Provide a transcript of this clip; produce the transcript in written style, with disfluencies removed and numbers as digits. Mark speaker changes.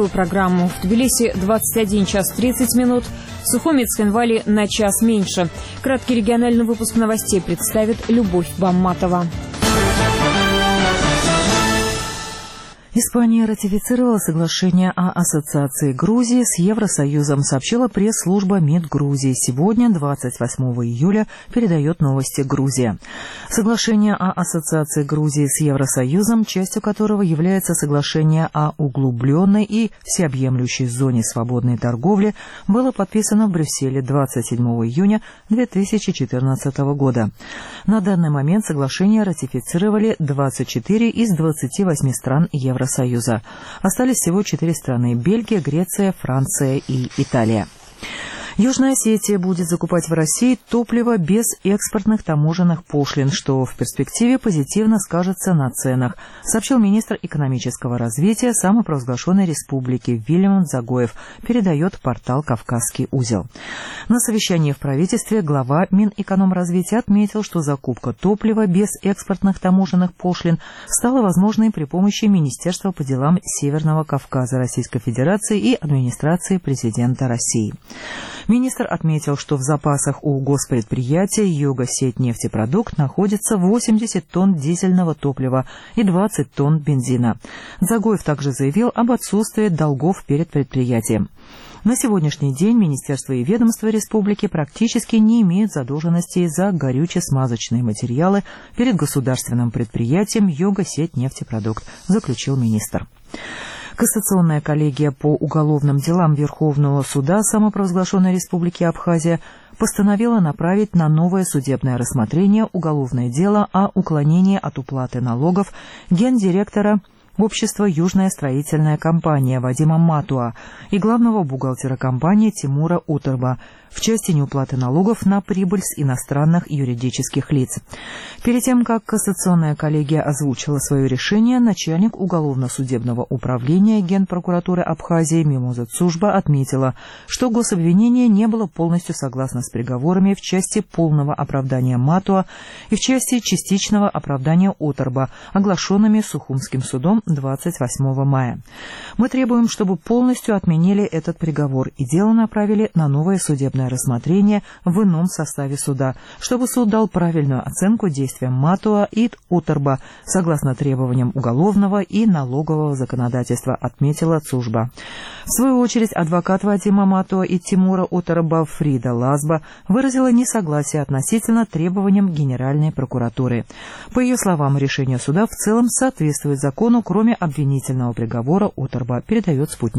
Speaker 1: такую программу. В Тбилиси 21 час 30 минут, в Сухуми и Цхинвале на час меньше. Краткий региональный выпуск новостей представит Любовь Бамматова.
Speaker 2: Испания ратифицировала соглашение о ассоциации Грузии с Евросоюзом, сообщила пресс-служба МИД Грузии. Сегодня, 28 июля, передает новости Грузия. Соглашение о ассоциации Грузии с Евросоюзом, частью которого является соглашение о углубленной и всеобъемлющей зоне свободной торговли, было подписано в Брюсселе 27 июня 2014 года. На данный момент соглашение ратифицировали 24 из 28 стран Евросоюза. Остались всего 4 страны – Бельгия, Греция, Франция и Италия. Южная Осетия будет закупать в России топливо без экспортных таможенных пошлин, что в перспективе позитивно скажется на ценах, сообщил министр экономического развития самопровозглашенной республики Вильям Дзагоев, передает портал «Кавказский узел». На совещании в правительстве глава Минэкономразвития отметил, что закупка топлива без экспортных таможенных пошлин стала возможной при помощи Министерства по делам Северного Кавказа Российской Федерации и администрации президента России. Министр отметил, что в запасах у госпредприятия «Юго-Сеть-нефтепродукт» находится 80 тонн дизельного топлива и 20 тонн бензина. Дзагоев также заявил об отсутствии долгов перед предприятием. На сегодняшний день министерства и ведомства республики практически не имеют задолженностей за горюче-смазочные материалы перед государственным предприятием «Юго-Сеть-нефтепродукт», заключил министр. Кассационная коллегия по уголовным делам Верховного суда самопровозглашенной Республики Абхазия постановила направить на новое судебное рассмотрение уголовное дело о уклонении от уплаты налогов гендиректора общества «Южная строительная компания» Вадима Матуа и главного бухгалтера компании Тимура Утырба в части неуплаты налогов на прибыль с иностранных юридических лиц. Перед тем, как кассационная коллегия озвучила свое решение, начальник уголовно-судебного управления Генпрокуратуры Абхазии Мимоза Цужба отметила, что гособвинение не было полностью согласно с приговорами в части полного оправдания Матуа и в части частичного оправдания Утырба, оглашенными Сухумским судом 28 мая. Мы требуем, чтобы полностью отменили этот приговор и дело направили на новое судебное рассмотрение в ином составе суда, чтобы суд дал правильную оценку действиям Матуа и Утырба согласно требованиям уголовного и налогового законодательства, отметила Цужба. В свою очередь, адвокат Вадима Матуа и Тимура Утырба Фрида Лазба выразила несогласие относительно требованиям Генеральной прокуратуры. По ее словам, решение суда в целом соответствует закону, кроме обвинительного приговора Утырба, передает «Спутник».